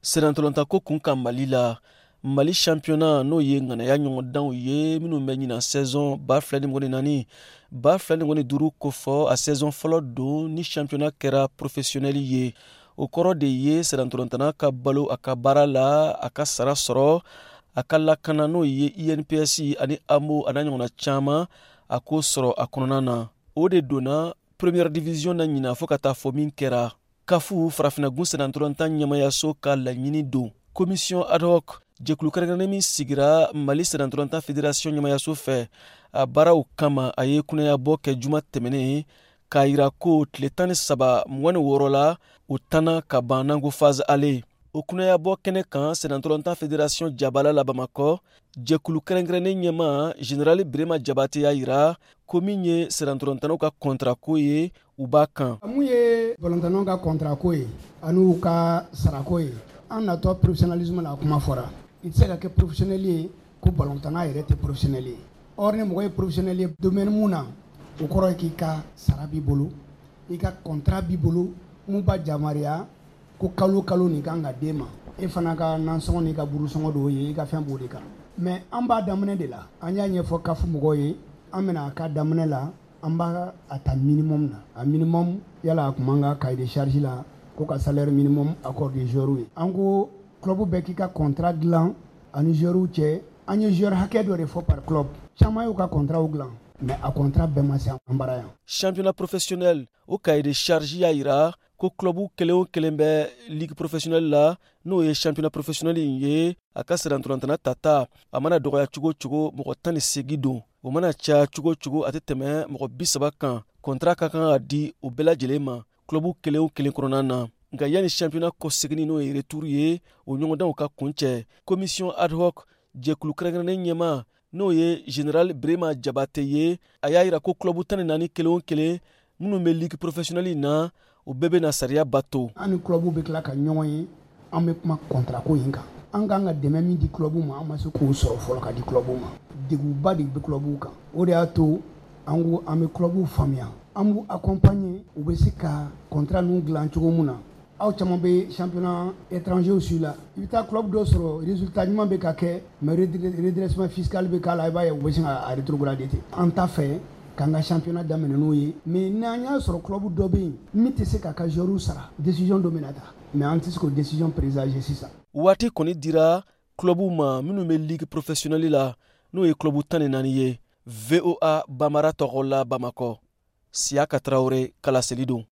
Senantolanta ko kun ka Mali la. Mali championnat no ye nganaya ɲɔgɔn danw ye minnu bɛ ɲina saison 2024 2025 kofɔ a saison fɔlɔ don ni championnat kɛra professionnel ye. O kɔrɔ de ye Senantolantana ka balo a ka baara la, a ka sara sɔrɔ, a ka lakana n'o ye INPS ani AMO ana ɲɔgɔnna caman a ko sɔrɔ a kɔnɔna na. O de donna première division na ɲina fɔ ka taa fɔ min kɛra. Kafu Farafinagun Senantolanta ɲɛmayaso ka laɲini don. Commission ad hoc jɛkulu kɛrɛnkɛrɛnnen min sigira Mali Senantolanta Fédération ɲɛmayaso fɛ a baaraw kama a ye kunnayabɔ kɛ juma tɛmɛnen k'a yira ko tile 13 26 la o tanna ka ban n'an ko phase aller. O kunnayabɔ kɛnɛ kan Senantolanta Fédération Jabala la Bamakɔ jɛkulu kɛrɛnkɛrɛnnen ɲɛma Général Birema Jabate y'a yira ko min ye Senantolantanaw ka contrat ko ye u b'a kan. Mun ye volontaires ka contrat ko ye an'u ka sarako ye an natɔ professionnalisme la kuma fɔra. I tɛ se ka kɛ professionnel ye ko balontanna yɛrɛ tɛ professionnel ye. Or ni mɔgɔ ye professionnel ye domaine mun na o kɔrɔ ye k'i ka sara b'i bolo i ka contrat b'i bolo mun b'a yamaruya ko kalo kalo nin kan ka d'e ma e fana ka nansɔngɔ n'i ka burusɔngɔ dɔw ye i ka fɛn b'o de kan. Mais an b'a daminɛ de la an y'a ɲɛfɔ kafu mɔgɔw ye an bɛna a ka daminɛ la an b'a a ta minimum na a minimum yala a kun man ka cahier de charge la ko ka salaire minimum accordé joueurs ye. An ko club bɛɛ k'i ka contrat dilan ani joueurs cɛ an ye joueur hakɛ dɔ de fɔ par club caman y'u ka contrat dilan mais a contrat bɛɛ ma se an bara yan. Championnat professionnel o cahier de charge y'a yira ko club kelen o kelen bɛ ligue professionnelle la n'o ye championnat professionnel in ye a ka Senantolantana tata a mana dɔgɔya cogo cogo mɔgɔ 18 don o mana caya cogo cogo a tɛ tɛmɛ mɔgɔ 30 kan contrat ka kan ka di o bɛɛ lajɛlen ma club kelen o kelen kɔnɔna na. Nka yanni championnat kɔsegin n'o ye retour ye o ɲɔgɔndanw ka kuncɛ commission ad hoc jɛkulu kɛrɛnkɛrɛnnen ɲɛma n'o ye Général Birema Jabate ye a y'a yira ko club 14 kelen o kelen minnu bɛ ligue professionnelle na o bɛɛ bɛna sariya bato. An ni club bɛ tila ka ɲɔgɔn ye an bɛ kuma contrat ko in kan. An kan ka dɛmɛ min di club ma an ma se k'o sɔrɔ fɔlɔ ka di club ma. Degunba de bɛ club kan. O de y'a to an ko an bɛ club faamuya. An b'u accompagner u bɛ se ka contrat ninnu dilan cogo min na. Aw caman bɛ championnat étranger su la i bɛ taa club dɔ sɔrɔ résultat ɲuman bɛ ka kɛ mais redressement fiscal bɛ k'a la i b'a ye u bɛ sin ka rétrograder ten. An t'a fɛ k'an ka championnat daminɛ n'o ye mais n'an y'a sɔrɔ club dɔ bɛ yen min tɛ se k'a ka joueurs sara décision dɔ bɛna ta mais an tɛ se k'o décision présager sisan. Waati kɔni dira club ma minnu bɛ ligue professionnelle la n'o ye club 14 ye. VOA Bamara tɔgɔ la Bamakɔ. Siaka Traoré Kala Selidon.